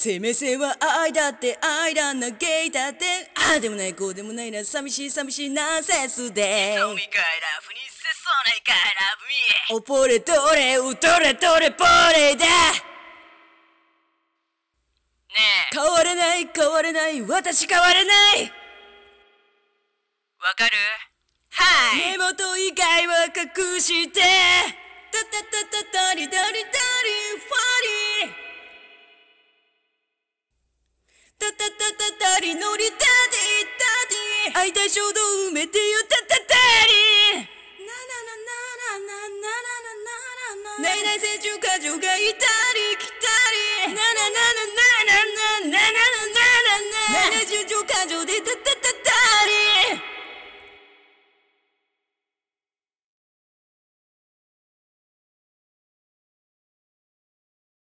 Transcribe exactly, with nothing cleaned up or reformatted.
生命線は愛だって愛だなゲイだってああでもないこうでもないな寂しい寂しいナンセンスでそうみかいラフにせそうないかいラブミーおポレトレウトレトレポレだねえ変われない変われない私変われないわかるはい目元以外は隠してタタタタタリダリダリファリタタタタタリノリダディダディ愛対衝動埋めてよタタタリナナナナナナナナナナナナナナ成長過剰がいた